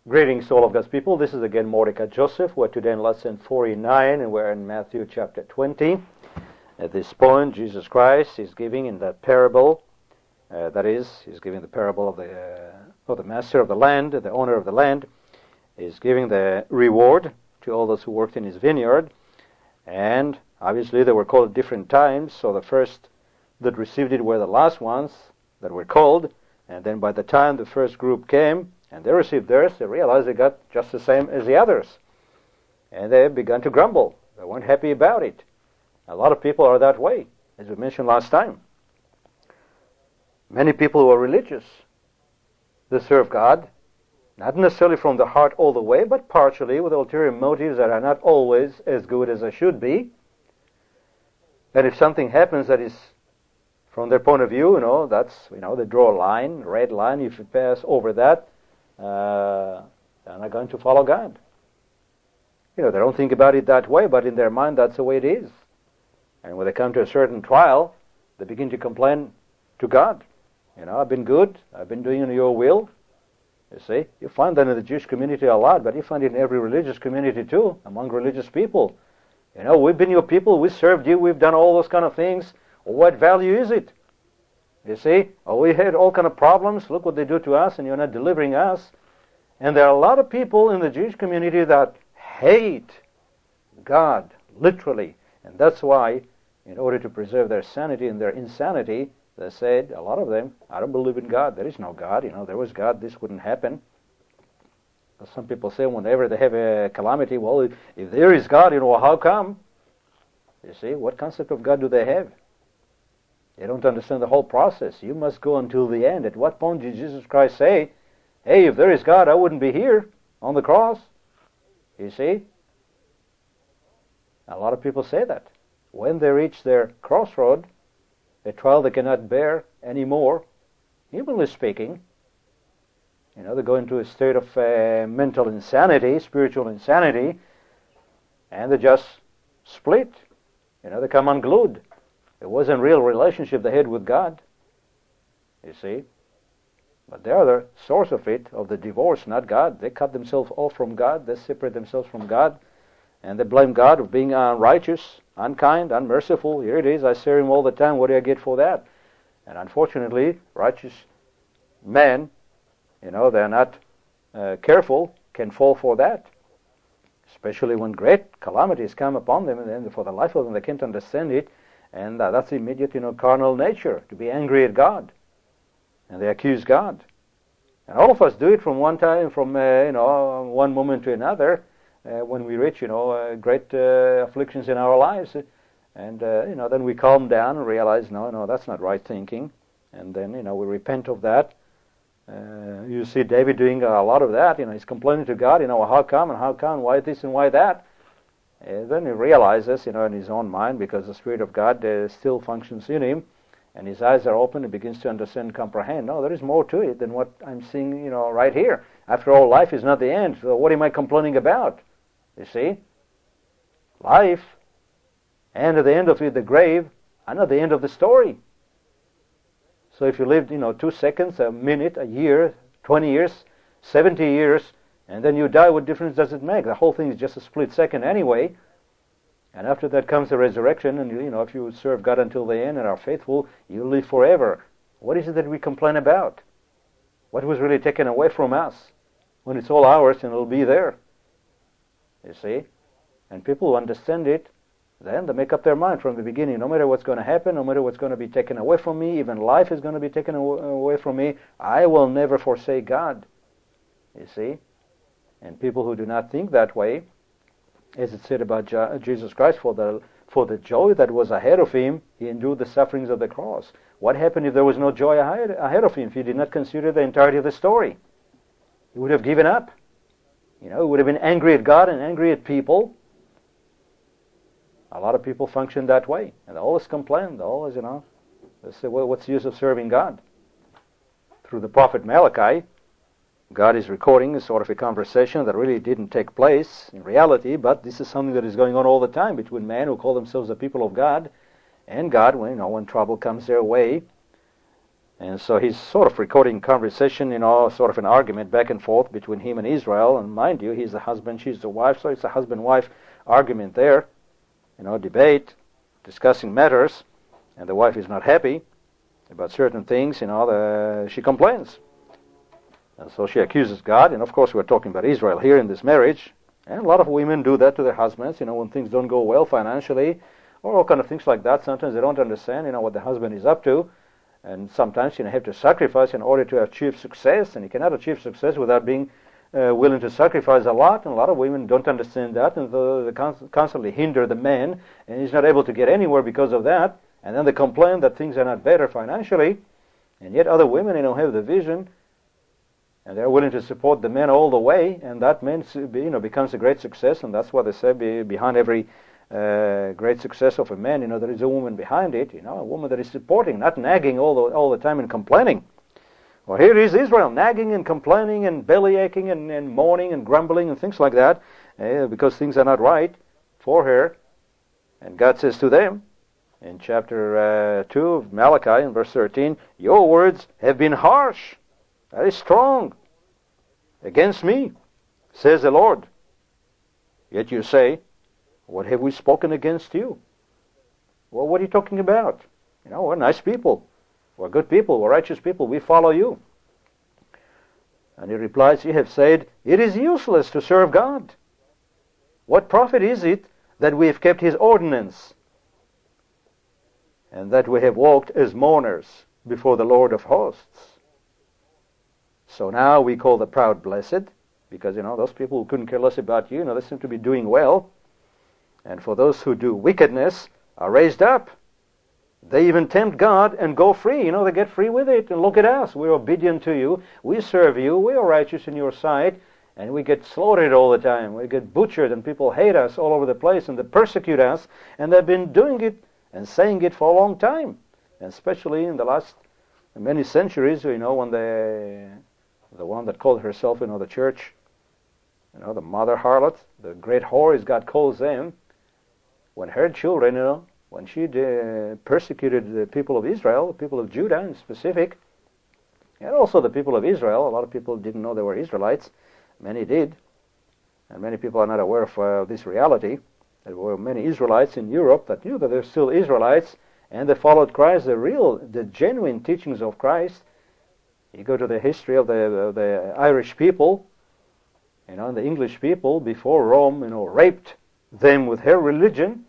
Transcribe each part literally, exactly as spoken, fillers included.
Greetings to all of God's people. This is again Mordecai Joseph. We're today in lesson forty-nine, and we're in Matthew chapter twenty. At this point, Jesus Christ is giving in that parable, uh, that is, he's giving the parable of the uh, of the master of the land, the owner of the land, is giving the reward to all those who worked in his vineyard. And obviously they were called at different times, so the first that received it were the last ones that were called, and then by the time the first group came, and they received theirs, they realized they got just the same as the others. And they began to grumble. They weren't happy about it. A lot of people are that way, as we mentioned last time. Many people who are religious, they serve God, not necessarily from the heart all the way, but partially with ulterior motives that are not always as good as they should be. And if something happens that is, from their point of view, you know, that's, you know, they draw a line, a red line. If you pass over that, Uh, they're not going to follow God. You know, they don't think about it that way, but in their mind that's the way it is. And when they come to a certain trial, they begin to complain to God. You know, I've been good, I've been doing your will. You see, you find that in the Jewish community a lot, but you find it in every religious community too, among religious people. You know, we've been your people, we served you, we've done all those kind of things. Well, what value is it? You see, oh, we had all kind of problems. Look what they do to us, and you're not delivering us. And there are a lot of people in the Jewish community that hate God, literally. And that's why, in order to preserve their sanity and their insanity, they said, a lot of them, I don't believe in God. There is no God. You know, there was God, this wouldn't happen. Some people say whenever they have a calamity, well, if, if there is God, you know, how come? You see, what concept of God do they have? They don't understand the whole process. You must go until the end. At what point did Jesus Christ say, hey, if there is God, I wouldn't be here on the cross? You see? A lot of people say that. When they reach their crossroad, a trial they cannot bear anymore, humanly speaking, you know, they go into a state of uh, mental insanity, spiritual insanity, and they just split. You know, they come unglued. It wasn't real relationship they had with God, you see. But they are the source of it, of the divorce, not God. They cut themselves off from God. They separate themselves from God. And they blame God for being unrighteous, unkind, unmerciful. Here it is, I serve him all the time. What do I get for that? And unfortunately, righteous men, you know, they're not uh, careful, can fall for that. Especially when great calamities come upon them, and then for the life of them, they can't understand it. And uh, that's the immediate, you know, carnal nature, to be angry at God. And they accuse God. And all of us do it from one time, from, uh, you know, one moment to another, uh, when we reach, you know, uh, great uh, afflictions in our lives. And, uh, you know, then we calm down and realize, no, no, that's not right thinking. And then, you know, we repent of that. Uh, you see David doing a lot of that. You know, he's complaining to God, you know, how come and how come, why this and why that? And then he realizes, you know, in his own mind, because the Spirit of God uh, still functions in him, and his eyes are open, he begins to understand and comprehend. No, there is more to it than what I'm seeing, you know, right here. After all, life is not the end, so what am I complaining about? You see? Life, and at the end of it, the grave, are not the end of the story. So if you lived, you know, two seconds, a minute, a year, twenty years, seventy years, and then you die, what difference does it make? The whole thing is just a split second anyway. And after that comes the resurrection, and, you know, if you serve God until the end and are faithful, you live forever. What is it that we complain about? What was really taken away from us when it's all ours and it'll be there? You see? And people who understand it, then they make up their mind from the beginning. No matter what's going to happen, no matter what's going to be taken away from me, even life is going to be taken away from me, I will never forsake God. You see? And people who do not think that way, as it said about Jesus Christ, for the for the joy that was ahead of him, he endured the sufferings of the cross. What happened if there was no joy ahead, ahead of him, if he did not consider the entirety of the story? He would have given up. You know, he would have been angry at God and angry at people. A lot of people function that way. And they always complain. They always, you know, they say, well, what's the use of serving God? Through the prophet Malachi, God is recording a sort of a conversation that really didn't take place in reality, but this is something that is going on all the time between men who call themselves the people of God and God. When, you know, when trouble comes their way, And so he's sort of recording conversation, you know, sort of an argument back and forth between him and Israel. And mind you, he's the husband, she's the wife, so it's a husband-wife argument there, you know, debate, discussing matters, and the wife is not happy about certain things, you know, the, she complains. And so she accuses God, and of course we're talking about Israel here in this marriage, and a lot of women do that to their husbands, you know, when things don't go well financially, or all kind of things like that. Sometimes they don't understand, you know, what the husband is up to, and sometimes you know, have to sacrifice in order to achieve success, and you cannot achieve success without being uh, willing to sacrifice a lot, and a lot of women don't understand that, and so they con- constantly hinder the man, and he's not able to get anywhere because of that, and then they complain that things are not better financially, and yet other women, you know, have the vision, and they're willing to support the man all the way, and that man, you know, becomes a great success, and that's what they say be, behind every uh, great success of a man, you know, there is a woman behind it, you know, a woman that is supporting, not nagging all the, all the time and complaining. Well, here is Israel, nagging and complaining and belly aching and, and moaning and grumbling and things like that, uh, because things are not right for her. And God says to them, in chapter uh, two of Malachi, in verse thirteen, your words have been harsh, that is strong, against me, says the Lord. Yet you say, what have we spoken against you? Well, what are you talking about? You know, we're nice people. We're good people. We're righteous people. We follow you. And he replies, you have said, it is useless to serve God. What profit is it that we have kept his ordinance, and that we have walked as mourners before the Lord of hosts? So now we call the proud blessed, because, you know, those people who couldn't care less about you, you know, they seem to be doing well. And for those who do wickedness are raised up. They even tempt God and go free. You know, they get free with it. And look at us. We're obedient to you. We serve you. We are righteous in your sight. And we get slaughtered all the time. We get butchered, and people hate us all over the place, and they persecute us. And they've been doing it and saying it for a long time. And especially in the last many centuries, you know, when the the one that called herself, you know, the church, you know, the mother harlot, the great whore, as God calls them, when her children, you know, when she uh, persecuted the people of Israel, the people of Judah in specific, and also the people of Israel. A lot of people didn't know they were Israelites. Many did. And many people are not aware of uh, this reality. There were many Israelites in Europe that knew that they're still Israelites, and they followed Christ, the real, the genuine teachings of Christ. You go to the history of the, the Irish people, you know, the English people, before Rome, you know, raped them with her religion.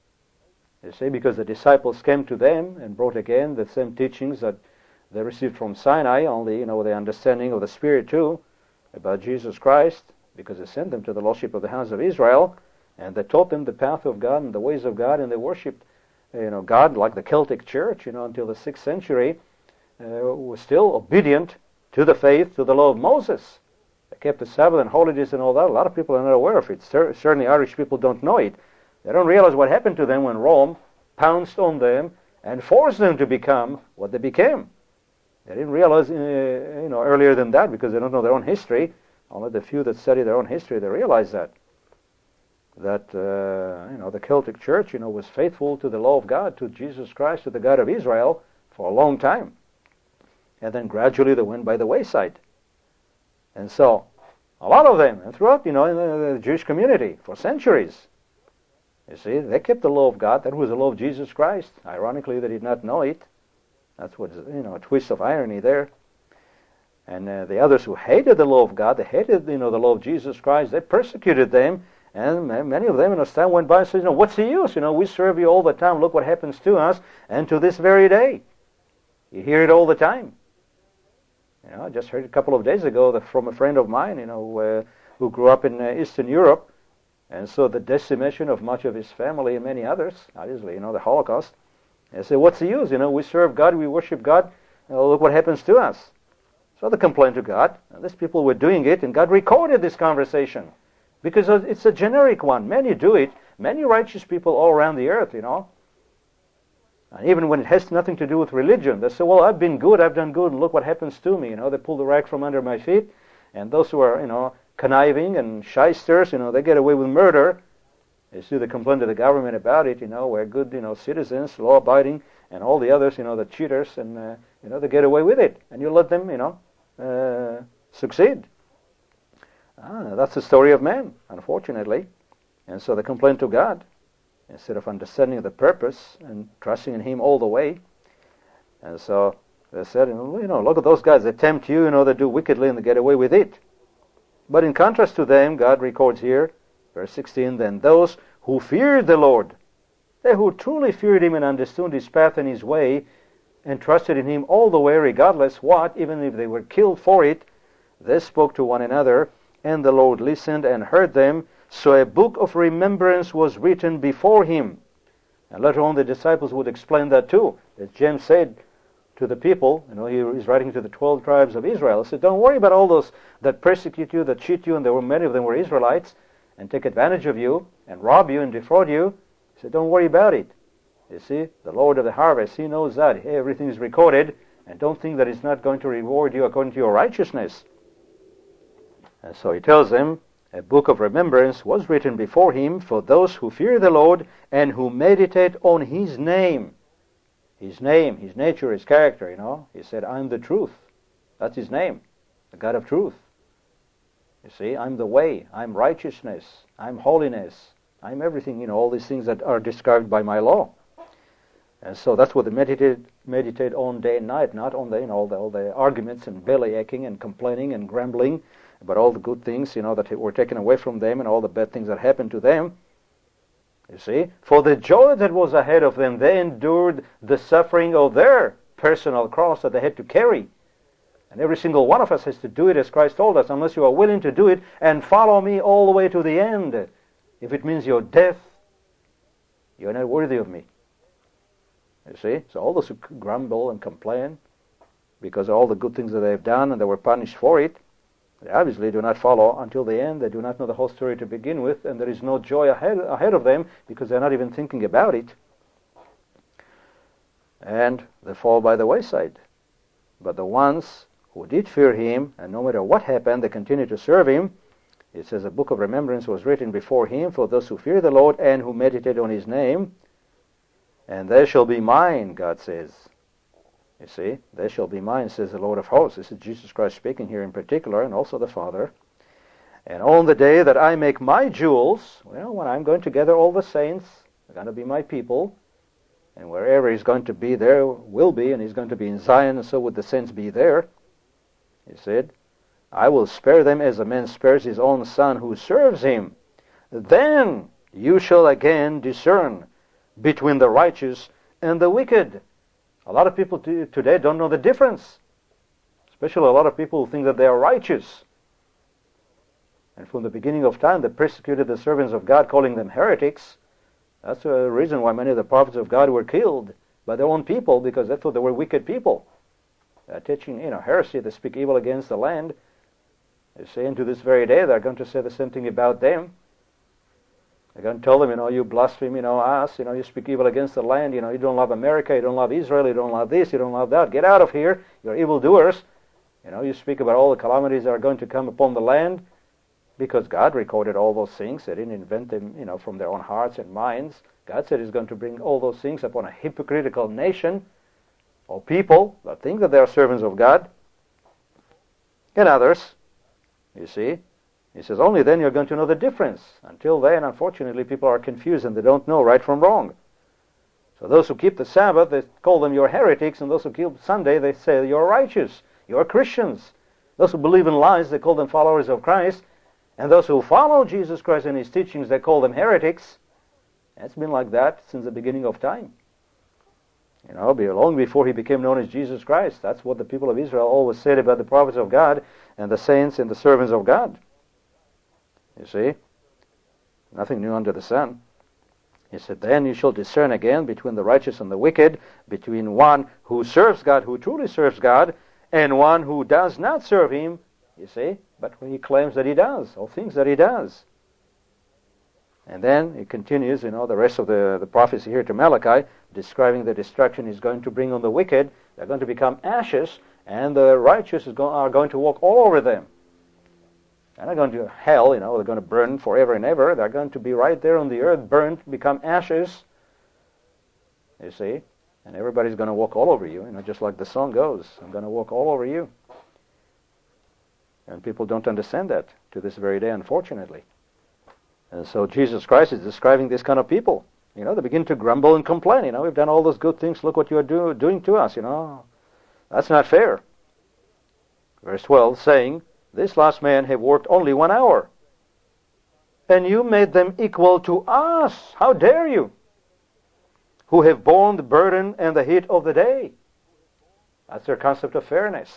You see, because the disciples came to them and brought again the same teachings that they received from Sinai, only, you know, the understanding of the Spirit too, about Jesus Christ, because they sent them to the lordship of the house of Israel, and they taught them the path of God and the ways of God, and they worshipped, you know, God like the Celtic church, you know, until the sixth century, uh, was still obedient to the faith, to the law of Moses. They kept the Sabbath and holidays and all that. A lot of people are not aware of it. Certainly Irish people don't know it. They don't realize what happened to them when Rome pounced on them and forced them to become what they became. They didn't realize, uh, you know, earlier than that, because they don't know their own history. Only the few that study their own history, they realize that. That, uh, you know, the Celtic church, you know, was faithful to the law of God, to Jesus Christ, to the God of Israel for a long time. And then gradually they went by the wayside. And so, a lot of them, and throughout, you know, in the, the Jewish community, for centuries, you see, they kept the law of God. That was the law of Jesus Christ. Ironically, they did not know it. That's what's, you know, a twist of irony there. And uh, the others who hated the law of God, they hated, you know, the law of Jesus Christ, they persecuted them. And many of them, in a time went by and said, you know, what's the use? You know, we serve you all the time. Look what happens to us, and to this very day. You hear it all the time. You know, I just heard a couple of days ago that from a friend of mine, you know, uh, who grew up in uh, Eastern Europe, and saw the decimation of much of his family and many others, obviously, you know, the Holocaust. They say, what's the use? You know, we serve God, we worship God, you know, look what happens to us. So they complained to God, and these people were doing it, and God recorded this conversation, because it's a generic one. Many do it, many righteous people all around the earth, you know. And even when it has nothing to do with religion, they say, well, I've been good, I've done good, and look what happens to me. You know, they pull the rag from under my feet, and those who are, you know, conniving and shysters, you know, they get away with murder. You see, they complain to the government about it, you know, we're good, you know, citizens, law-abiding, and all the others, you know, the cheaters, and, uh, you know, they get away with it. And you let them, you know, uh, succeed. Ah, that's the story of man, unfortunately. And so they complain to God instead of understanding the purpose and trusting in Him all the way. And so they said, you know, look at those guys, they tempt you, you know, they do wickedly and they get away with it. But in contrast to them, God records here, verse sixteen, then those who feared the Lord, they who truly feared Him and understood His path and His way, and trusted in Him all the way, regardless what, even if they were killed for it, they spoke to one another, and the Lord listened and heard them. So a book of remembrance was written before Him. And later on the disciples would explain that too. As James said to the people, you know, he is writing to the twelve tribes of Israel, he said, don't worry about all those that persecute you, that cheat you, and there were many of them were Israelites, and take advantage of you, and rob you, and defraud you. He said, don't worry about it. You see, the Lord of the harvest, He knows that. Hey, everything is recorded, and don't think that He's not going to reward you according to your righteousness. And so He tells them, a book of remembrance was written before Him for those who fear the Lord and who meditate on His name. His name, His nature, His character, you know. He said, I'm the truth. That's His name, the God of truth. You see, I'm the way, I'm righteousness, I'm holiness, I'm everything, you know, all these things that are described by my law. And so that's what they meditate, meditate on day and night, not on the, you know, all the, all the arguments and belly aching and complaining and grumbling, but all the good things, you know, that were taken away from them and all the bad things that happened to them. You see, for the joy that was ahead of them, they endured the suffering of their personal cross that they had to carry. And every single one of us has to do it as Christ told us, unless you are willing to do it and follow me all the way to the end. If it means your death, you're not worthy of me. You see, so all those who grumble and complain because of all the good things that they've done and they were punished for it, they obviously do not follow until the end. They do not know the whole story to begin with, and there is no joy ahead, ahead of them because they're not even thinking about it. And they fall by the wayside. But the ones who did fear Him, and no matter what happened, they continue to serve Him, it says a book of remembrance was written before Him for those who fear the Lord and who meditate on His name. And they shall be mine, God says. You see, they shall be mine, says the Lord of hosts. This is Jesus Christ speaking here in particular, and also the Father. And on the day that I make my jewels, well, when I'm going to gather all the saints, they're going to be my people, and wherever He's going to be, there will be, and He's going to be in Zion, and so would the saints be there. He said, I will spare them as a man spares his own son who serves him. Then you shall again discern between the righteous and the wicked. A lot of people today don't know the difference. Especially a lot of people who think that they are righteous. And from the beginning of time, they persecuted the servants of God, calling them heretics. That's the reason why many of the prophets of God were killed by their own people, because they thought they were wicked people. They're teaching, you know, heresy. They speak evil against the land. They say, and to this very day, they're going to say the same thing about them. They're going to tell them, you know, you blaspheme, you know, us, you know, you speak evil against the land, you know, you don't love America, you don't love Israel, you don't love this, you don't love that. Get out of here. You're evildoers. You know, you speak about all the calamities that are going to come upon the land, because God recorded all those things. They didn't invent them, you know, from their own hearts and minds. God said He's going to bring all those things upon a hypocritical nation or people that think that they are servants of God and others. You see? He says, only then you're going to know the difference. Until then, unfortunately, people are confused and they don't know right from wrong. So those who keep the Sabbath, they call them your heretics, and those who keep Sunday, they say you're righteous, you're Christians. Those who believe in lies, they call them followers of Christ. And those who follow Jesus Christ and His teachings, they call them heretics. It's been like that since the beginning of time. You know, long before He became known as Jesus Christ. That's what the people of Israel always said about the prophets of God and the saints and the servants of God. You see? Nothing new under the sun. He said, then you shall discern again between the righteous and the wicked, between one who serves God, who truly serves God, and one who does not serve Him, you see, but when he claims that he does, or thinks that he does. And then it continues, you know, the rest of the, the prophecy here to Malachi, describing the destruction He's going to bring on the wicked. They're going to become ashes, and the righteous is go- are going to walk all over them. They're not going to hell, you know, they're going to burn forever and ever. They're going to be right there on the earth, burnt, become ashes, you see. And everybody's going to walk all over you, you know, just like the song goes. I'm going to walk all over you. And people don't understand that to this very day, unfortunately. And so Jesus Christ is describing this kind of people. You know, they begin to grumble and complain. You know, we've done all those good things. Look what you are do, doing to us, you know. That's not fair. Verse twelve, saying, this last man have worked only one hour, and you made them equal to us. How dare you? Who have borne the burden and the heat of the day. That's their concept of fairness.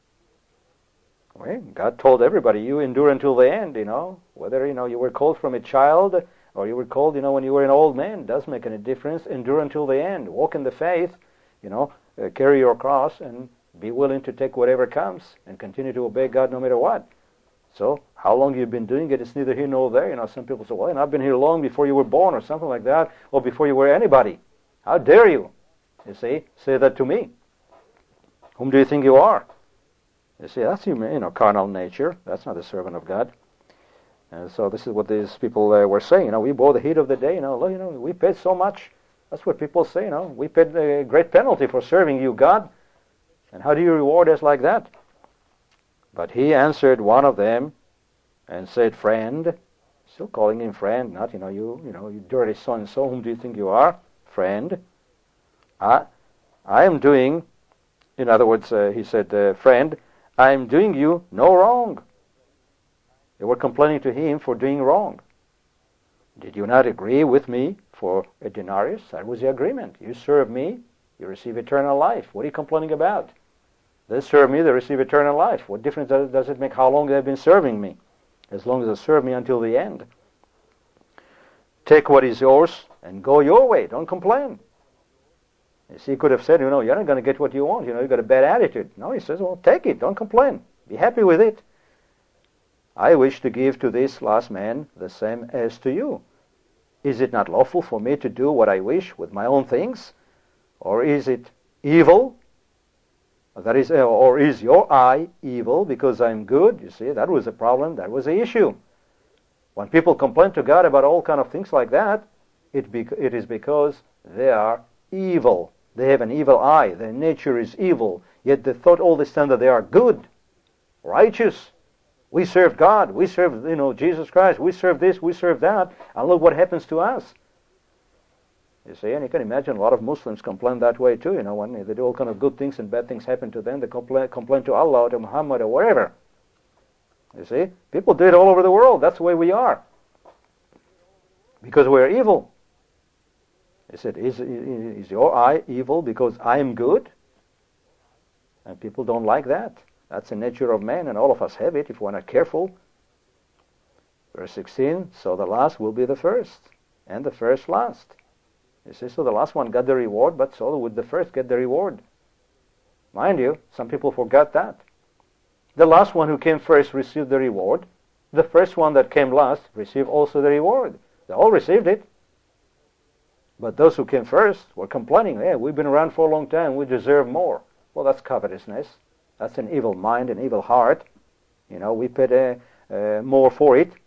Well, God told everybody, you endure until the end, you know. Whether, you know, you were called from a child or you were called, you know, when you were an old man, doesn't make any difference. Endure until the end. Walk in the faith, you know, uh, carry your cross and be willing to take whatever comes and continue to obey God no matter what. So, how long you've been doing it, it's neither here nor there. You know, some people say, well, I've been here long before you were born or something like that, or before you were anybody. How dare you, you see, say that to me? Whom do you think you are? You see, that's human, you know, carnal nature. That's not a servant of God. And so this is what these people uh, were saying. You know, we bore the heat of the day. You know, look, you know, we paid so much. That's what people say. You know, we paid a great penalty for serving you, God. And how do you reward us like that? But he answered one of them and said, friend, still calling him friend, not, you know, you, you know, you dirty so-and-so, whom do you think you are? Friend, I, I am doing, in other words, uh, he said, uh, friend, I am doing you no wrong. They were complaining to him for doing wrong. Did you not agree with me for a denarius? That was the agreement. You serve me, you receive eternal life. What are you complaining about? They serve me, they receive eternal life. What difference does it make how long they've been serving me? As long as they serve me until the end. Take what is yours and go your way. Don't complain. You see, he could have said, you know, you're not going to get what you want. You know, you've got a bad attitude. No, he says, well, take it. Don't complain. Be happy with it. I wish to give to this last man the same as to you. Is it not lawful for me to do what I wish with my own things? Or is it evil? That is, or is your eye evil because I'm good? You see, that was a problem. That was the issue. When people complain to God about all kind of things like that, it, be, it is because they are evil. They have an evil eye. Their nature is evil. Yet they thought all this time that they are good, righteous. We serve God. We serve, you know, Jesus Christ. We serve this. We serve that. And look what happens to us. You see, and you can imagine a lot of Muslims complain that way too. You know, when they do all kind of good things and bad things happen to them, they complain, complain to Allah or to Muhammad or wherever. You see, people do it all over the world. That's the way we are. Because we're evil. He said, is, is your eye evil because I am good? And people don't like that. That's the nature of man, and all of us have it if we're not careful. Verse sixteen, so the last will be the first, and the first last. You see, so the last one got the reward, but so would the first get the reward. Mind you, some people forgot that. The last one who came first received the reward. The first one that came last received also the reward. They all received it. But those who came first were complaining, hey, we've been around for a long time, we deserve more. Well, that's covetousness. That's an evil mind, an evil heart. You know, we paid uh, uh, more for it.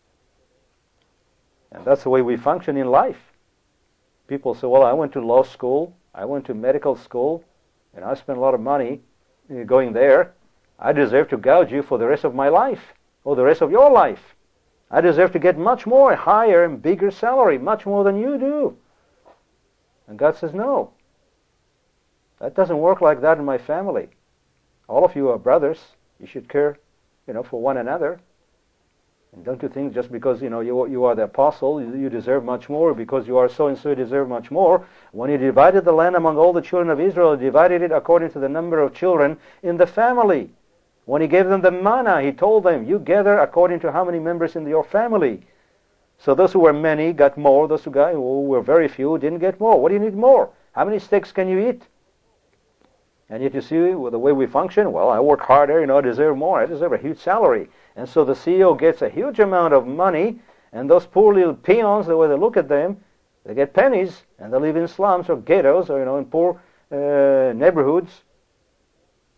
And that's the way we function in life. People say, well, I went to law school, I went to medical school, and I spent a lot of money going there. I deserve to gouge you for the rest of my life, or the rest of your life. I deserve to get much more, higher and bigger salary, much more than you do. And God says, no. That doesn't work like that in my family. All of you are brothers. You should care, you know, for one another. And don't you think just because, you know, you, you are the apostle, you, you deserve much more, because you are so-and-so, you deserve much more. When he divided the land among all the children of Israel, he divided it according to the number of children in the family. When he gave them the manna, he told them, you gather according to how many members in your family. So those who were many got more. Those who, got, who were very few didn't get more. What do you need more? How many steaks can you eat? And yet you see, with the way we function, well, I work harder, you know, I deserve more. I deserve a huge salary. And so the C E O gets a huge amount of money, and those poor little peons, the way they look at them, they get pennies, and they live in slums or ghettos or, you know, in poor uh, neighborhoods.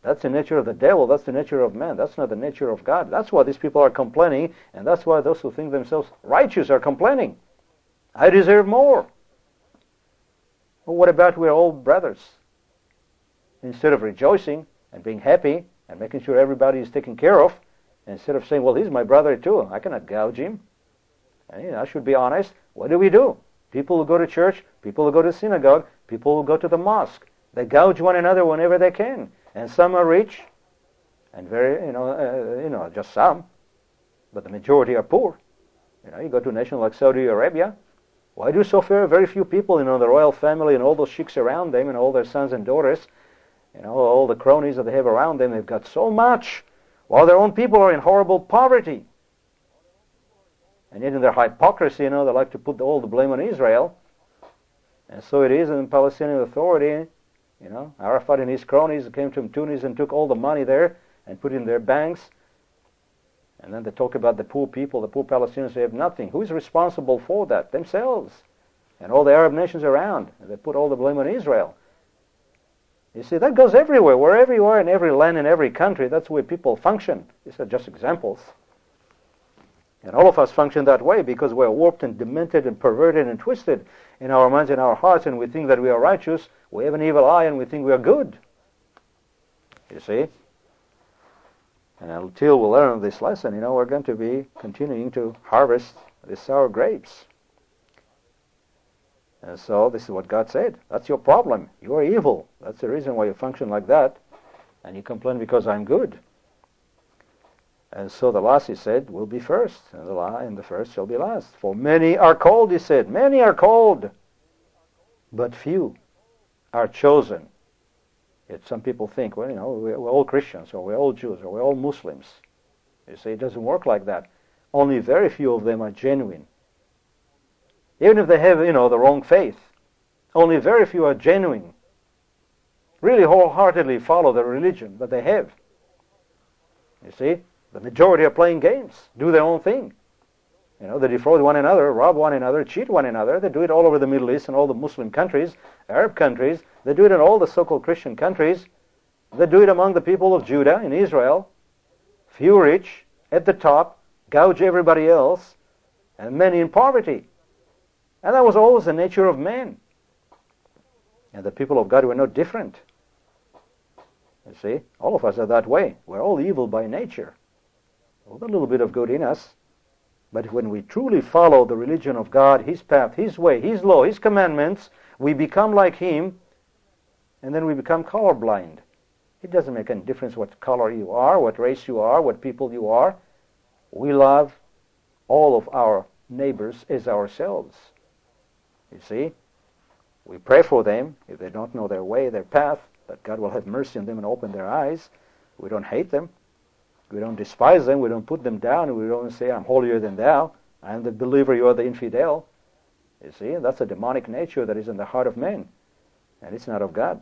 That's the nature of the devil. That's the nature of man. That's not the nature of God. That's why these people are complaining, and that's why those who think themselves righteous are complaining. I deserve more. Well, what about we're all brothers? Instead of rejoicing and being happy and making sure everybody is taken care of, instead of saying, well, he's my brother too, I cannot gouge him, and, you know, I should be honest, what do we do? People who go to church, people who go to synagogue, people who go to the mosque, they gouge one another whenever they can. And some are rich, and very, you know, uh, you know, just some, but the majority are poor. You know, you go to a nation like Saudi Arabia, why do so very, very few people, you know, the royal family and all those sheiks around them and all their sons and daughters, you know, all the cronies that they have around them, they've got so much, while their own people are in horrible poverty. And yet in their hypocrisy, you know, they like to put all the blame on Israel. And so it is in the Palestinian Authority. You know, Arafat and his cronies came to Tunis and took all the money there and put it in their banks. And then they talk about the poor people, the poor Palestinians who have nothing. Who is responsible for that? Themselves. And all the Arab nations around. And they put all the blame on Israel. You see, that goes everywhere. Wherever you are, in every land, in every country, that's where people function. These are just examples. And all of us function that way because we're warped and demented and perverted and twisted in our minds and our hearts, and we think that we are righteous. We have an evil eye and we think we are good. You see? And until we learn this lesson, you know, we're going to be continuing to harvest the sour grapes. And so this is what God said. That's your problem. You are evil. That's the reason why you function like that. And you complain because I'm good. And so the last, he said, will be first, and the, la- and the first shall be last. For many are called, he said. Many are called, but few are chosen. Yet some people think, well, you know, we're, we're all Christians, or we're all Jews, or we're all Muslims. You see, it doesn't work like that. Only very few of them are genuine. Even if they have, you know, the wrong faith, only very few are genuine. Really wholeheartedly follow the religion that they have. You see? The majority are playing games, do their own thing. You know, they defraud one another, rob one another, cheat one another. They do it all over the Middle East and all the Muslim countries, Arab countries. They do it in all the so-called Christian countries. They do it among the people of Judah in Israel. Few rich, at the top, gouge everybody else, and many in poverty. And that was always the nature of man. And the people of God were no different. You see, all of us are that way. We're all evil by nature. With a little bit of good in us. But when we truly follow the religion of God, His path, His way, His law, His commandments, we become like Him, and then we become colorblind. It doesn't make any difference what color you are, what race you are, what people you are. We love all of our neighbors as ourselves. You see? We pray for them if they don't know their way, their path, that God will have mercy on them and open their eyes. We don't hate them. We don't despise them. We don't put them down. We don't say, I'm holier than thou. I am the believer, you are the infidel. You see, that's a demonic nature that is in the heart of man. And it's not of God.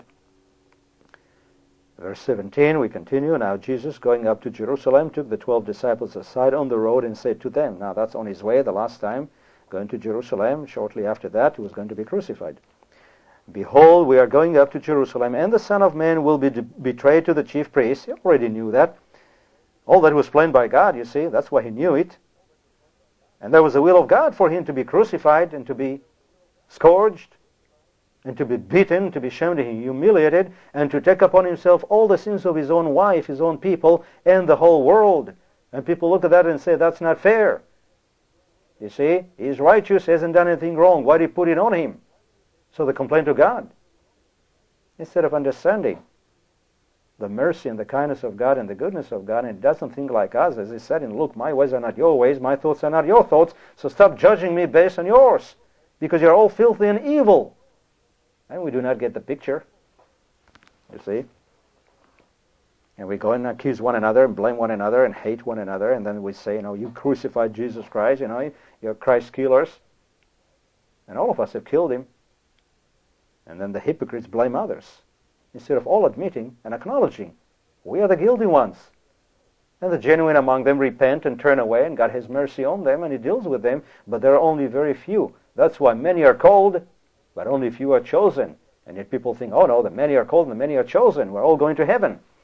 Verse seventeen, we continue. Now Jesus, going up to Jerusalem, took the twelve disciples aside on the road and said to them, now that's on his way the last time, going to Jerusalem. Shortly after that, he was going to be crucified. Behold, we are going up to Jerusalem, and the Son of Man will be de- betrayed to the chief priests. He already knew that. All that was planned by God, you see. That's why he knew it. And there was the will of God for him to be crucified and to be scourged and to be beaten, to be shamed and humiliated, and to take upon himself all the sins of his own wife, his own people, and the whole world. And people look at that and say, that's not fair. You see, he's righteous, hasn't done anything wrong. Why did he put it on him? So they complain to God. Instead of understanding the mercy and the kindness of God and the goodness of God, and it doesn't think like us, as he said in Luke, my ways are not your ways, my thoughts are not your thoughts, so stop judging me based on yours, because you're all filthy and evil. And we do not get the picture, you see. And we go and accuse one another and blame one another and hate one another, and then we say, you know, you crucified Jesus Christ, you know, you're Christ killers. And all of us have killed him. And then the hypocrites blame others, instead of all admitting and acknowledging, we are the guilty ones. And the genuine among them repent and turn away, and God has mercy on them, and He deals with them, but there are only very few. That's why many are called, but only few are chosen. And yet people think, oh no, the many are called and the many are chosen. We're all going to heaven.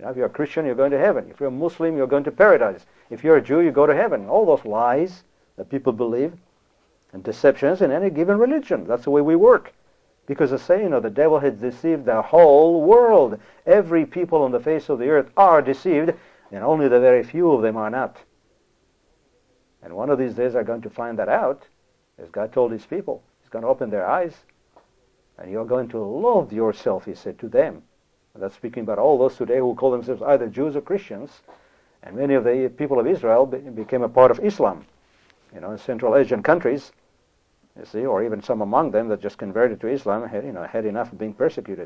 You know, if you're a Christian, you're going to heaven. If you're a Muslim, you're going to paradise. If you're a Jew, you go to heaven. All those lies that people believe and deceptions in any given religion. That's the way we work. Because I say, you know, the devil has deceived the whole world. Every people on the face of the earth are deceived, and only the very few of them are not. And one of these days they're going to find that out, as God told his people. He's going to open their eyes, and you're going to love yourself, he said to them. And that's speaking about all those today who call themselves either Jews or Christians. And many of the people of Israel be- became a part of Islam, you know, in Central Asian countries, you see, or even some among them that just converted to Islam had, you know, had enough of being persecuted.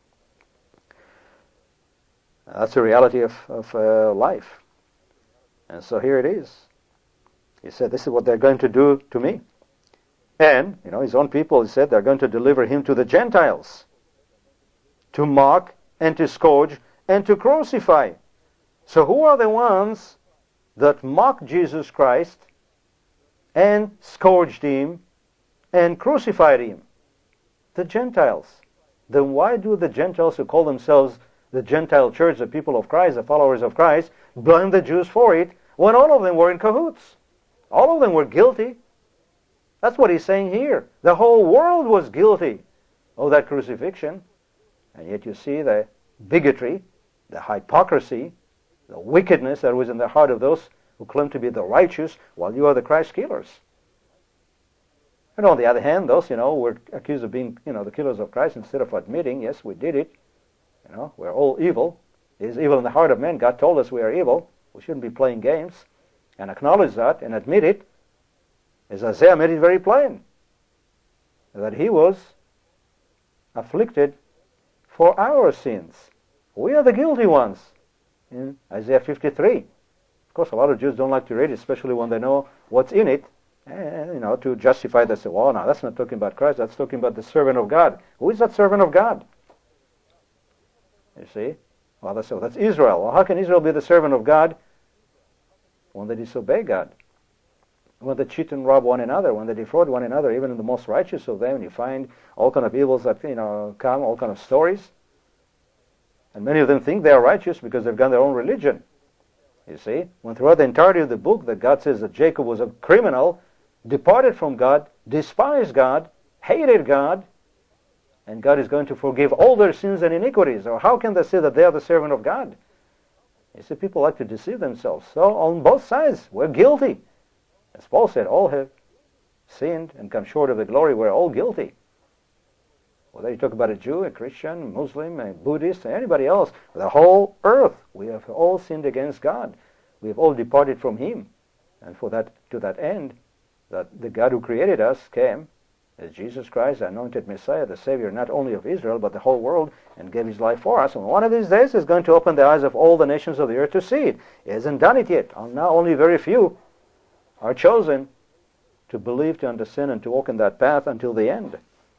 That's the reality of, of uh, life. And so here it is. He said, this is what they're going to do to me. And, you know, his own people, he said, they're going to deliver him to the Gentiles, to mock and to scourge and to crucify. So who are the ones that mocked Jesus Christ and scourged him and crucified him? The Gentiles. Then why do the Gentiles who call themselves the Gentile church, the people of Christ, the followers of Christ, blame the Jews for it when all of them were in cahoots? All of them were guilty. That's what he's saying here. The whole world was guilty of that crucifixion. And yet you see the bigotry, the hypocrisy, the wickedness that was in the heart of those who claim to be the righteous while you are the Christ killers. And on the other hand, those, you know, were accused of being, you know, the killers of Christ, instead of admitting, yes, we did it. You know, we're all evil. It is evil in the heart of men. God told us we are evil. We shouldn't be playing games. And acknowledge that and admit it, as Isaiah made it very plain, that he was afflicted for our sins. We are the guilty ones in Isaiah fifty-three. Of course, a lot of Jews don't like to read it, especially when they know what's in it. And, you know, to justify this, well, no, that's not talking about Christ, that's talking about the servant of God. Who is that servant of God? You see? Well, that's, well, that's Israel. Well, how can Israel be the servant of God when they disobey God? When they cheat and rob one another, when they defraud one another, even in the most righteous of them, you find all kind of evils that, you know, come, all kind of stories. And many of them think they are righteous because they've got their own religion. You see? When throughout the entirety of the book that God says that Jacob was a criminal, departed from God, despised God, hated God, and God is going to forgive all their sins and iniquities. Or how can they say that they are the servant of God? You see, people like to deceive themselves. So on both sides, we're guilty. As Paul said, all have sinned and come short of the glory. We're all guilty. Whether you talk about a Jew, a Christian, Muslim, a Buddhist, anybody else, the whole earth, we have all sinned against God. We have all departed from him. And for that, to that end, that the God who created us came as Jesus Christ, the anointed Messiah, the Savior not only of Israel, but the whole world, and gave his life for us. And one of these days is going to open the eyes of all the nations of the earth to see it. He hasn't done it yet. Now only very few are chosen to believe, to understand, and to walk in that path until the end.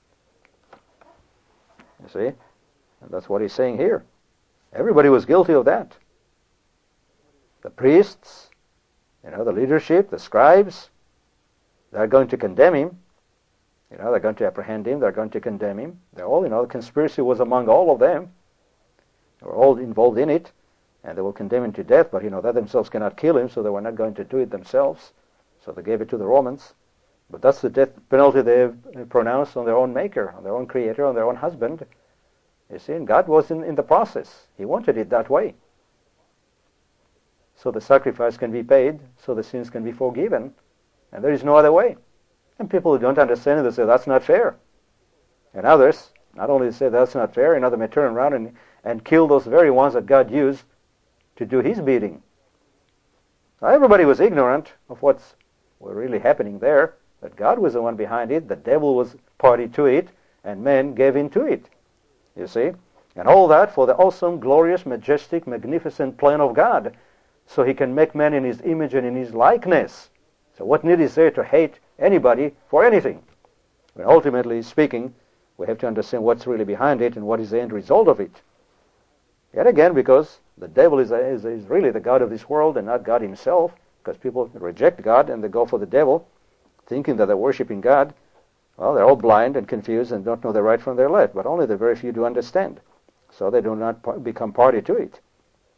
You see? And that's what he's saying here. Everybody was guilty of that. The priests, you know, the leadership, the scribes, they're going to condemn him. You know, they're going to apprehend him. They're going to condemn him. They're all, you know, the conspiracy was among all of them. They were all involved in it, and they will condemn him to death. But, you know, they themselves cannot kill him, so they were not going to do it themselves. So they gave it to the Romans. But that's the death penalty they have pronounced on their own maker, on their own creator, on their own husband. You see, and God was in, in the process. He wanted it that way. So the sacrifice can be paid, so the sins can be forgiven. And there is no other way. And people who don't understand it, they say, that's not fair. And others, not only say that's not fair, another may turn around and, and kill those very ones that God used to do his bidding. Now, everybody was ignorant of what's was really happening there, but God was the one behind it, the devil was party to it, and men gave in to it. You see? And all that for the awesome, glorious, majestic, magnificent plan of God, so he can make man in his image and in his likeness. So what need is there to hate anybody for anything? But ultimately speaking, we have to understand what's really behind it and what is the end result of it. Yet again, because the devil is, is, is really the God of this world and not God himself, because people reject God and they go for the devil, thinking that they're worshiping God. Well, they're all blind and confused and don't know their right from their left, but only the very few do understand. So they do not become party to it.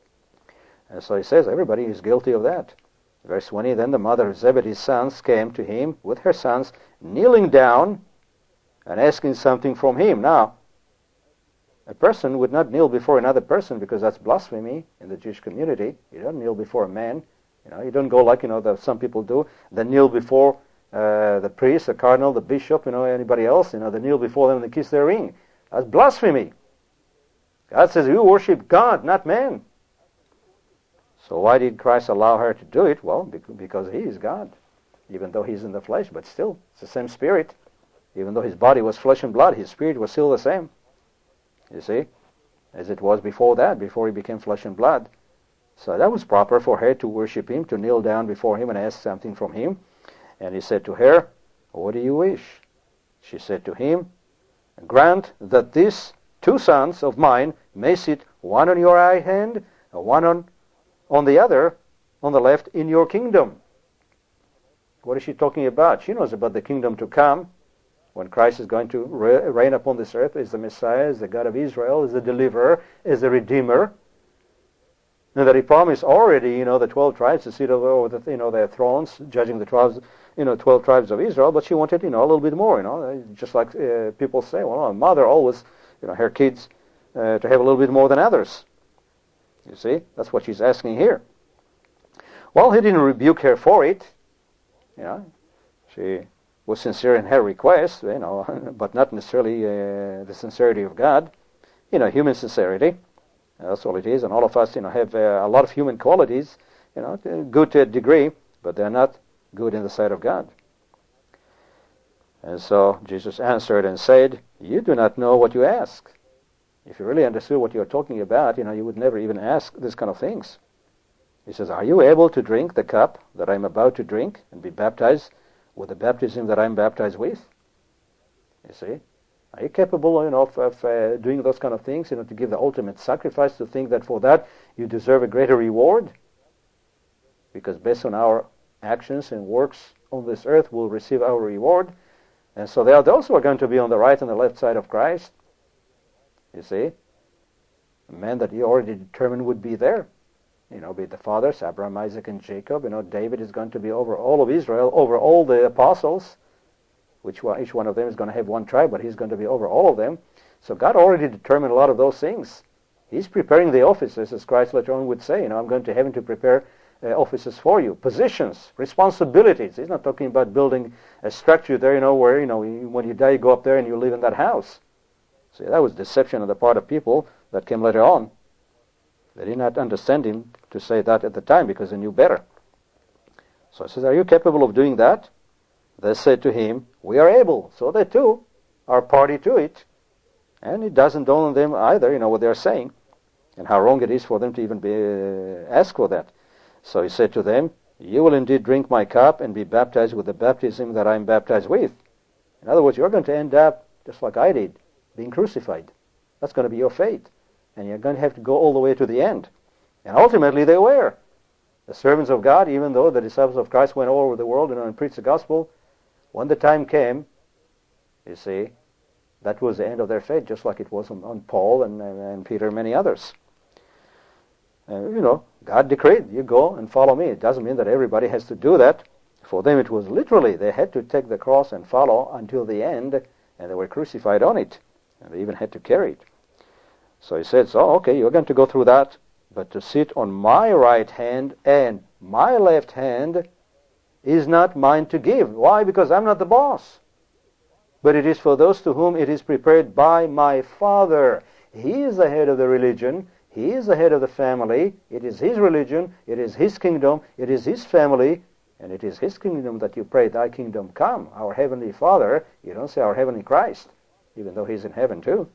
And so he says everybody is guilty of that. Verse twenty, then the mother of Zebedee's sons came to him with her sons, kneeling down and asking something from him. Now, a person would not kneel before another person because that's blasphemy in the Jewish community. You don't kneel before a man. You know, you don't go like, you know, that some people do. They kneel before uh, the priest, the cardinal, the bishop, you know, anybody else. You know, they kneel before them and they kiss their ring. That's blasphemy. God says you worship God, not man. So why did Christ allow her to do it? Well, because he is God, even though he's in the flesh, but still, it's the same spirit. Even though his body was flesh and blood, his spirit was still the same. You see, as it was before that, before he became flesh and blood. So that was proper for her to worship him, to kneel down before him and ask something from him. And he said to her, what do you wish? She said to him, grant that these two sons of mine may sit one on your right hand and one on, on the other, on the left, in your kingdom. What is she talking about? She knows about the kingdom to come, when Christ is going to reign upon this earth as the Messiah, as the God of Israel, as the deliverer, as the Redeemer. And that he promised already, you know, the twelve tribes to sit over the, you know, their thrones, judging the tribes, you know, twelve tribes of Israel. But she wanted, you know, a little bit more, you know, just like uh, people say, well, a mother always, you know, her kids uh, to have a little bit more than others. You see, that's what she's asking here. Well, he didn't rebuke her for it. You know, she was sincere in her request, you know, but not necessarily uh, the sincerity of God. You know, human sincerity. That's all it is. And all of us, you know, have uh, a lot of human qualities, you know, good to a degree, but they're not good in the sight of God. And so Jesus answered and said, you do not know what you ask. If you really understood what you're talking about, you know, you would never even ask this kind of things. He says, are you able to drink the cup that I'm about to drink and be baptized with the baptism that I'm baptized with? You see? Are you capable, you know, of, of uh, doing those kind of things, you know, to give the ultimate sacrifice, to think that for that you deserve a greater reward? Because based on our actions and works on this earth, we'll receive our reward. And so there are those who are going to be on the right and the left side of Christ. You see? A man that you already determined would be there. You know, be it the fathers, Abraham, Isaac, and Jacob. You know, David is going to be over all of Israel, over all the apostles. Which one, each one of them is going to have one tribe, but he's going to be over all of them. So God already determined a lot of those things. He's preparing the offices, as Christ later on would say. You know, I'm going to heaven to prepare uh, offices for you, positions, responsibilities. He's not talking about building a structure there, you know, where, you know, when you die, you go up there and you live in that house. See, that was deception on the part of people that came later on. They did not understand him to say that at the time because they knew better. So he says, are you capable of doing that? They said to him, we are able. So they too are party to it. And it doesn't dawn on them either, you know, what they're saying, and how wrong it is for them to even be uh, ask for that. So he said to them, you will indeed drink my cup and be baptized with the baptism that I am baptized with. In other words, you're going to end up, just like I did, being crucified. That's going to be your fate. And you're going to have to go all the way to the end. And ultimately they were. The servants of God, even though the disciples of Christ went all over the world, you know, and preached the gospel, when the time came, you see, that was the end of their faith, just like it was on, on Paul and, and, and Peter and many others. Uh, you know, God decreed, you go and follow me. It doesn't mean that everybody has to do that. For them it was literally, they had to take the cross and follow until the end, and they were crucified on it. And they even had to carry it. So he said, so, okay, you're going to go through that, but to sit on my right hand and my left hand is not mine to give. Why? Because I'm not the boss. But it is for those to whom it is prepared by my Father. He is the head of the religion. He is the head of the family. It is his religion. It is his kingdom. It is his family. And it is his kingdom that you pray, thy kingdom come. Our heavenly Father. You don't say our heavenly Christ, even though he's in heaven too.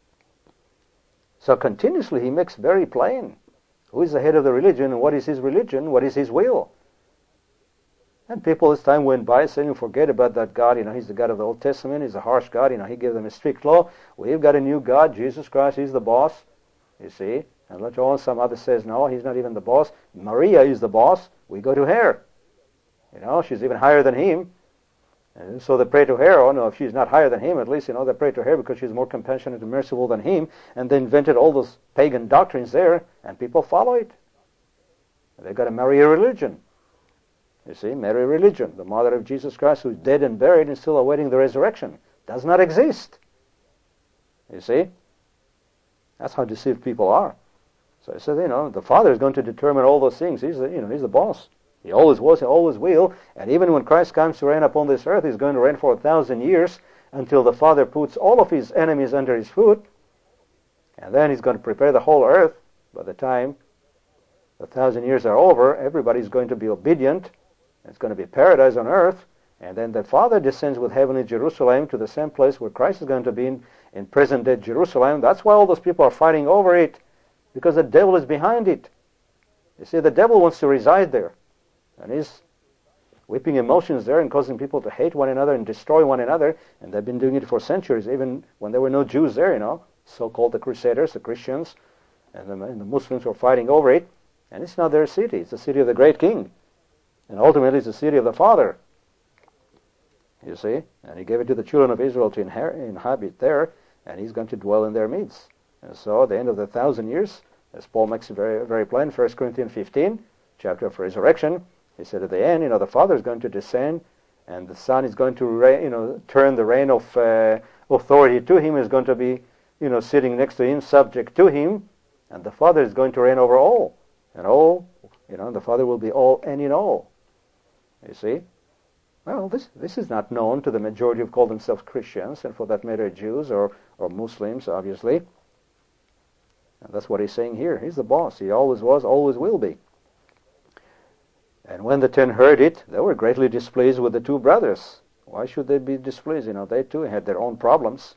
So continuously he makes very plain who is the head of the religion and what is his religion, what is his will. And people as time went by saying, forget about that God, you know, he's the God of the Old Testament, he's a harsh God, you know, he gave them a strict law. We've got a new God, Jesus Christ, he's the boss, you see. And later on some other says, no, he's not even the boss. Maria is the boss, we go to her. You know, she's even higher than him. And so they pray to her. Oh no, if she's not higher than him, at least, you know, they pray to her because she's more compassionate and merciful than him. And they invented all those pagan doctrines there, and people follow it. They've got to marry a religion. You see, marry a religion. The mother of Jesus Christ, who's dead and buried and still awaiting the resurrection, does not exist. You see? That's how deceived people are. So he said, you know, the Father is going to determine all those things. He's the, you know, he's the boss. He always was, he always will. And even when Christ comes to reign upon this earth, he's going to reign for a thousand years until the Father puts all of his enemies under his foot. And then he's going to prepare the whole earth. By the time the thousand years are over, everybody's going to be obedient. It's going to be paradise on earth. And then the Father descends with heavenly Jerusalem to the same place where Christ is going to be in, in present-day Jerusalem. That's why all those people are fighting over it, because the devil is behind it. You see, the devil wants to reside there. And he's whipping emotions there and causing people to hate one another and destroy one another. And they've been doing it for centuries, even when there were no Jews there, you know, so-called the Crusaders, the Christians, and the, and the Muslims were fighting over it. And it's not their city. It's the city of the great king. And ultimately it's the city of the Father. You see? And he gave it to the children of Israel to inherit, inhabit there, and he's going to dwell in their midst. And so at the end of the thousand years, as Paul makes it very, very plain, First Corinthians fifteen, chapter of resurrection, he said at the end, you know, the Father is going to descend, and the Son is going to, reign, you know, turn the reign of uh, authority to him, is going to be, you know, sitting next to him, subject to him, and the Father is going to reign over all. And all, you know, the Father will be all and in all. You see? Well, this this is not known to the majority who call themselves Christians, and for that matter, Jews or, or Muslims, obviously. And that's what he's saying here. He's the boss. He always was, always will be. And when the ten heard it, they were greatly displeased with the two brothers. Why should they be displeased? You know, they too had their own problems.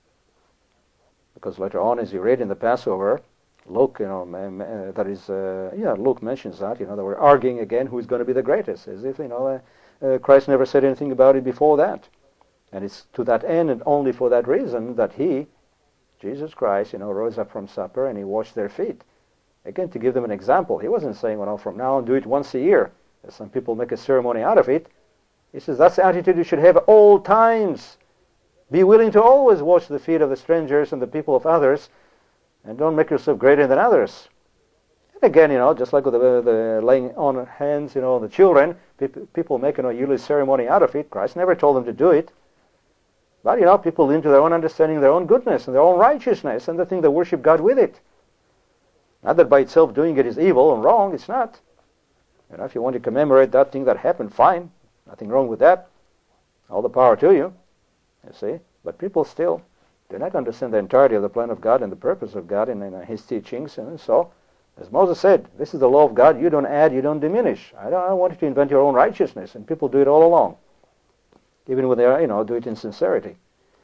Because later on, as you read in the Passover, Luke, you know, uh, that is, uh, yeah, Luke mentions that, you know, they were arguing again who is going to be the greatest, as if, you know, uh, Uh, Christ never said anything about it before that. And it's to that end and only for that reason that he, Jesus Christ, you know, rose up from supper and he washed their feet. Again, to give them an example. He wasn't saying, well, from now on, do it once a year. As some people make a ceremony out of it. He says, that's the attitude you should have at all times. Be willing to always wash the feet of the strangers and the people of others, and don't make yourself greater than others. Again, you know, just like with the, the laying on hands, you know, the children, people, people make a yearly ceremony out of it. Christ never told them to do it. But, you know, people lean to their own understanding, their own goodness, and their own righteousness, and they think they worship God with it. Not that by itself doing it is evil and wrong. It's not. You know, if you want to commemorate that thing that happened, fine. Nothing wrong with that. All the power to you. You see? But people still do not understand the entirety of the plan of God and the purpose of God in, in His teachings, and so... As Moses said, this is the law of God. You don't add, you don't diminish. I don't, I don't want you to invent your own righteousness. And people do it all along. Even when they are, you know, do it in sincerity.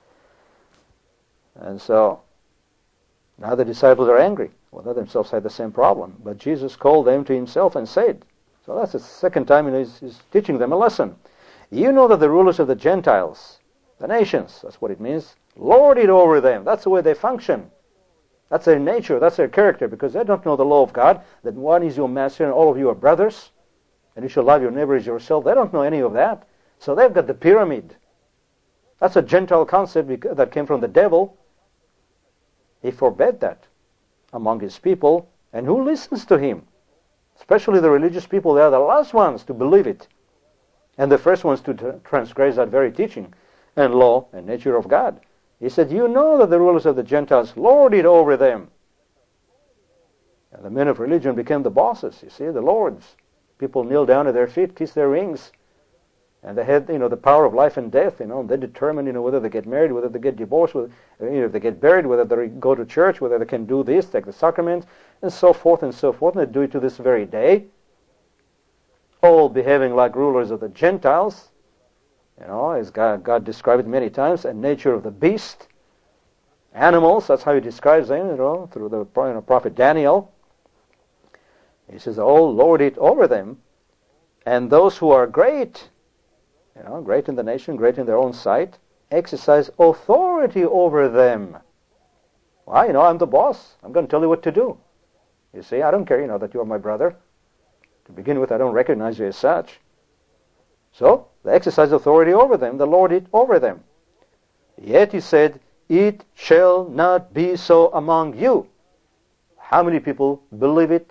And so, now the disciples are angry. Well, they themselves had the same problem. But Jesus called them to himself and said, so that's the second time you know, he's, he's teaching them a lesson. You know that the rulers of the Gentiles, the nations, that's what it means, lord it over them. That's the way they function. That's their nature, that's their character, because they don't know the law of God, that one is your master and all of you are brothers, and you shall love your neighbor as yourself. They don't know any of that. So they've got the pyramid. That's a Gentile concept that came from the devil. He forbade that among his people, and who listens to him? Especially the religious people, they are the last ones to believe it, and the first ones to transgress that very teaching and law and nature of God. He said, you know that the rulers of the Gentiles lord it over them. And the men of religion became the bosses, you see, the lords. People kneel down at their feet, kiss their rings. And they had, you know, the power of life and death, you know, and they determine, you know, whether they get married, whether they get divorced, whether, you know, if they get buried, whether they go to church, whether they can do this, take the sacrament, and so forth and so forth. And they do it to this very day. All behaving like rulers of the Gentiles. You know, as God, God described it many times, a nature of the beast. Animals, that's how he describes them, you know, through the you know, prophet Daniel. He says, oh, lord it over them, and those who are great, you know, great in the nation, great in their own sight, exercise authority over them. Well, you know, I'm the boss. I'm going to tell you what to do. You see, I don't care, you know, that you're my brother. To begin with, I don't recognize you as such. So, they exercise authority over them, the Lord it over them. Yet he said, it shall not be so among you. How many people believe it?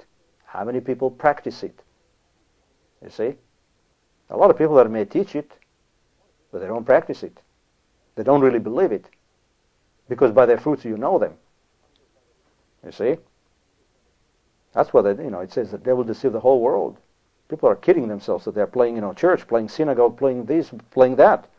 How many people practice it? You see? A lot of people that may teach it, but they don't practice it. They don't really believe it. Because by their fruits you know them. You see? That's what they, you know, it says the devil deceived the whole world. People are kidding themselves that they're playing, you know, church, playing synagogue, playing this, playing that.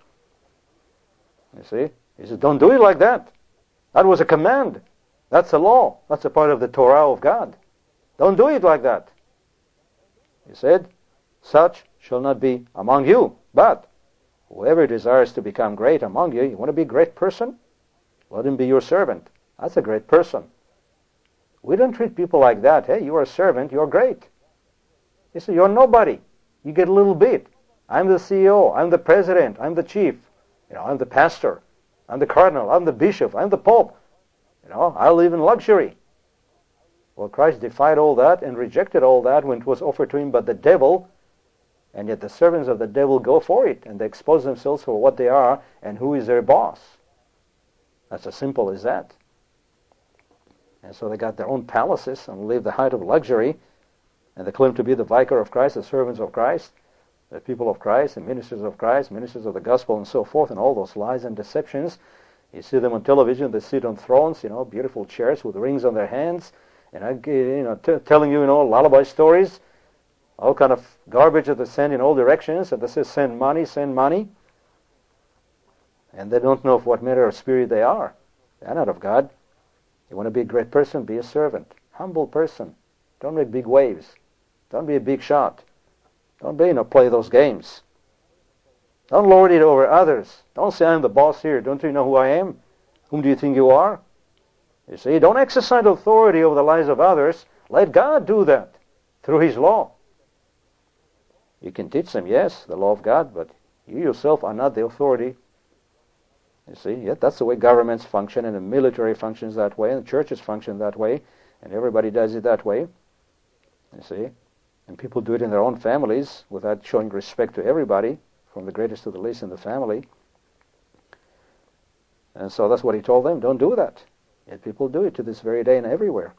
You see? He says, don't do it like that. That was a command. That's a law. That's a part of the Torah of God. Don't do it like that. He said, such shall not be among you. But whoever desires to become great among you, you want to be a great person? Let him be your servant. That's a great person. We don't treat people like that. Hey, you are a servant, you're great. You say, you're nobody. You get a little bit. I'm the C E O, I'm the president, I'm the chief, you know, I'm the pastor, I'm the cardinal, I'm the bishop, I'm the pope. You know, I live in luxury. Well, Christ defied all that and rejected all that when it was offered to him by the devil, and yet the servants of the devil go for it, and they expose themselves for what they are and who is their boss. That's as simple as that. And so they got their own palaces and live the height of luxury, and they claim to be the vicar of Christ, the servants of Christ, the people of Christ, the ministers of Christ, ministers of the gospel, and so forth, and all those lies and deceptions. You see them on television, they sit on thrones, you know, beautiful chairs with rings on their hands, and I, you know, t- telling you, you know, lullaby stories, all kind of garbage that they send in all directions, and they say, send money, send money. And they don't know of what manner of spirit they are. They're not of God. You want to be a great person? Be a servant. Humble person. Don't make big waves. Don't be a big shot. Don't be, you know, play those games. Don't lord it over others. Don't say, I'm the boss here. Don't you know who I am? Whom do you think you are? You see, don't exercise authority over the lives of others. Let God do that through His law. You can teach them, yes, the law of God, but you yourself are not the authority. You see, yet that's the way governments function, and the military functions that way, and the churches function that way, and everybody does it that way. You see, and people do it in their own families without showing respect to everybody, from the greatest to the least in the family. And so that's what he told them, don't do that. Yet people do it to this very day and everywhere.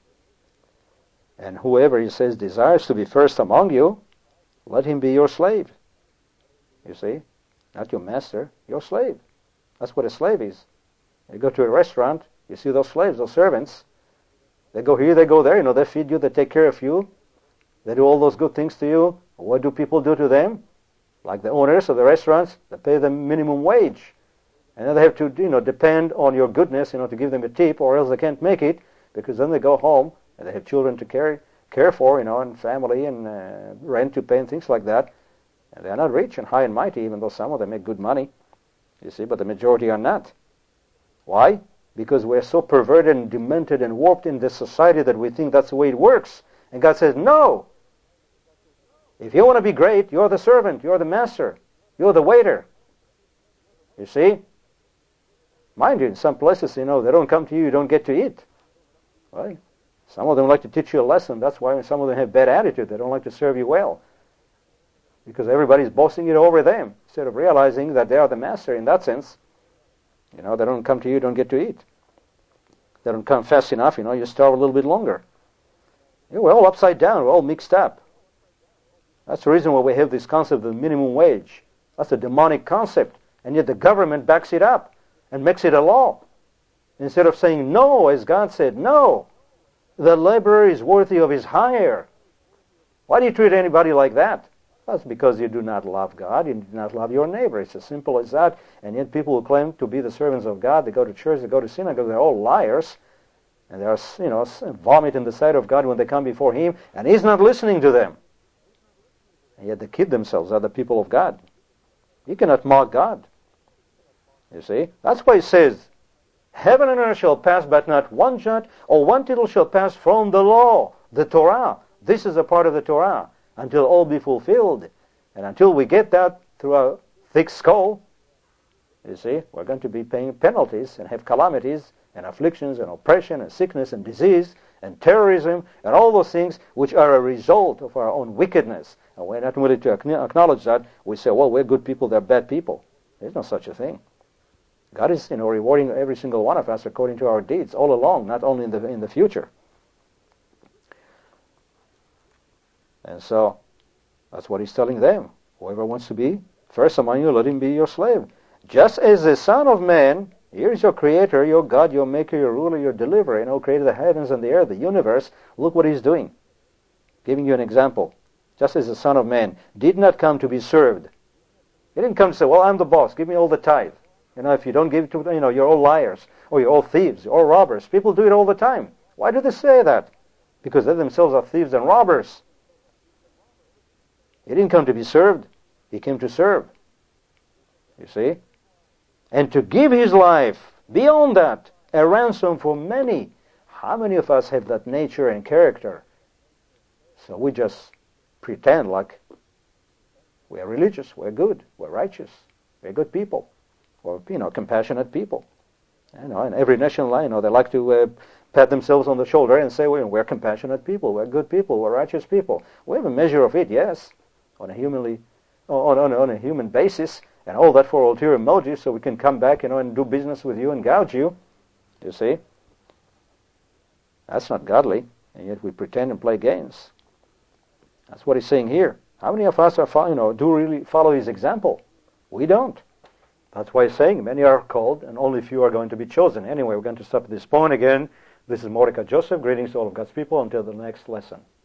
And whoever, he says, desires to be first among you, let him be your slave. You see, not your master, your slave. That's what a slave is. You go to a restaurant, you see those slaves, those servants. They go here, they go there, you know, they feed you, they take care of you. They do all those good things to you. What do people do to them? Like the owners of the restaurants, they pay them minimum wage. And then they have to, you know, depend on your goodness, you know, to give them a tip, or else they can't make it, because then they go home and they have children to care, care for, you know, and family and uh, rent to pay and things like that. And they're not rich and high and mighty, even though some of them make good money. You see, but the majority are not. Why? Because we're so perverted and demented and warped in this society that we think that's the way it works. And God says, no. If you want to be great, you're the servant, you're the master, you're the waiter. You see? Mind you, in some places, you know, they don't come to you, you don't get to eat. Right? Some of them like to teach you a lesson. That's why some of them have bad attitude. They don't like to serve you well. Because everybody's bossing it over them, instead of realizing that they are the master in that sense. You know, they don't come to you, you don't get to eat. They don't come fast enough, you know, you starve a little bit longer. We're all upside down, we're all mixed up. That's the reason why we have this concept of minimum wage. That's a demonic concept, and yet the government backs it up and makes it a law. Instead of saying no, as God said, no, the laborer is worthy of his hire. Why do you treat anybody like that? That's because you do not love God, you do not love your neighbor. It's as simple as that. And yet people who claim to be the servants of God, they go to church, they go to synagogue, they're all liars. And they are, you know, vomit in the sight of God when they come before Him, and He's not listening to them. And yet they kid themselves, are the people of God. You cannot mock God. You see? That's why He says, heaven and earth shall pass, but not one jot or one tittle shall pass from the law, the Torah. This is a part of the Torah, until all be fulfilled. And until we get that through a thick skull, you see, we're going to be paying penalties and have calamities and afflictions and oppression and sickness and disease and terrorism and all those things which are a result of our own wickedness. And we're not willing to acknowledge that. We say, well, we're good people, they're bad people. There's no such a thing. God is, you know, rewarding every single one of us according to our deeds all along, not only in the in the future. And so that's what he's telling them. Whoever wants to be first among you, let him be your slave. Just as the Son of Man, here's your Creator, your God, your Maker, your Ruler, your Deliverer, you know, created the heavens and the earth, the universe. Look what he's doing. Giving you an example. Just as the Son of Man did not come to be served. He didn't come to say, well, I'm the boss, give me all the tithe. You know, if you don't give it to, you know, you're all liars, or you're all thieves, you're all robbers. People do it all the time. Why do they say that? Because they themselves are thieves and robbers. He didn't come to be served. He came to serve. You see? And to give his life, beyond that, a ransom for many. How many of us have that nature and character? So we just pretend like we're religious, we're good, we're righteous, we're good people, or, you know, compassionate people. You know, in every nation, you know, they like to uh, pat themselves on the shoulder and say, well, we're compassionate people, we're good people, we're righteous people. We have a measure of it, yes, on a humanly, on, on, on a human basis, and all that for ulterior motives, so we can come back, you know, and do business with you and gouge you. You see? That's not godly, and yet we pretend and play games. That's what he's saying here. How many of us are, you know, do really follow his example? We don't. That's why he's saying many are called, and only few are going to be chosen. Anyway, we're going to stop at this point again. This is Mordecai Joseph. Greetings to all of God's people. Until the next lesson.